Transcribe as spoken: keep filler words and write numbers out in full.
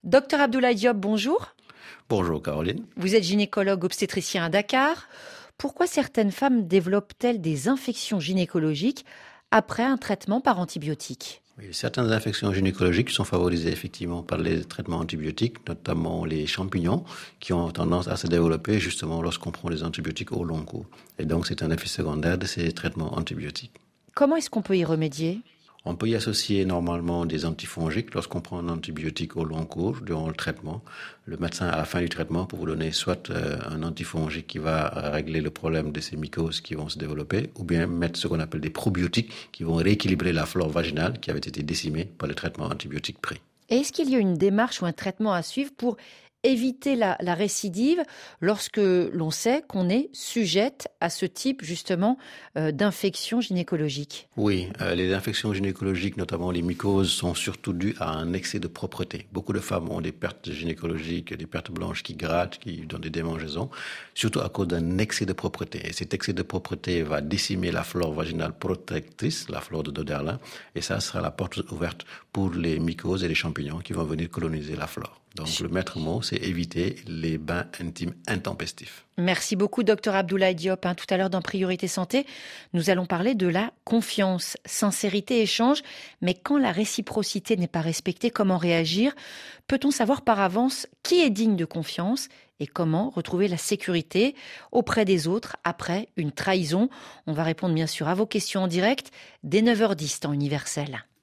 Docteur Abdoulaye Diop, bonjour. Bonjour Caroline. Vous êtes gynécologue obstétricien à Dakar. Pourquoi certaines femmes développent-elles des infections gynécologiques après un traitement par antibiotiques ? Oui, certaines infections gynécologiques sont favorisées effectivement par les traitements antibiotiques, notamment les champignons, qui ont tendance à se développer justement lorsqu'on prend les antibiotiques au long cours. Et donc c'est un effet secondaire de ces traitements antibiotiques. Comment est-ce qu'on peut y remédier ? On peut y associer normalement des antifongiques lorsqu'on prend un antibiotique au long cours durant le traitement. Le médecin, à la fin du traitement, peut vous donner soit euh, un antifongique qui va régler le problème de ces mycoses qui vont se développer, ou bien mettre ce qu'on appelle des probiotiques qui vont rééquilibrer la flore vaginale qui avait été décimée par le traitement antibiotique pris. Et est-ce qu'il y a une démarche ou un traitement à suivre pour éviter la, la récidive lorsque l'on sait qu'on est sujette à ce type justement euh, d'infection gynécologique ? Oui, euh, les infections gynécologiques, notamment les mycoses, sont surtout dues à un excès de propreté. Beaucoup de femmes ont des pertes gynécologiques, des pertes blanches qui grattent, qui donnent des démangeaisons, surtout à cause d'un excès de propreté. Et cet excès de propreté va décimer la flore vaginale protectrice, la flore de Doderlin, et ça sera la porte ouverte pour les mycoses et les champignons qui vont venir coloniser la flore. Donc le maître mot, c'est éviter les bains intimes intempestifs. Merci beaucoup, docteur Abdoulaye Diop. Tout à l'heure dans Priorité Santé, nous allons parler de la confiance, sincérité, échange. Mais quand la réciprocité n'est pas respectée, comment réagir ? Peut-on savoir par avance qui est digne de confiance et comment retrouver la sécurité auprès des autres après une trahison ? On va répondre bien sûr à vos questions en direct dès neuf heures dix temps universel.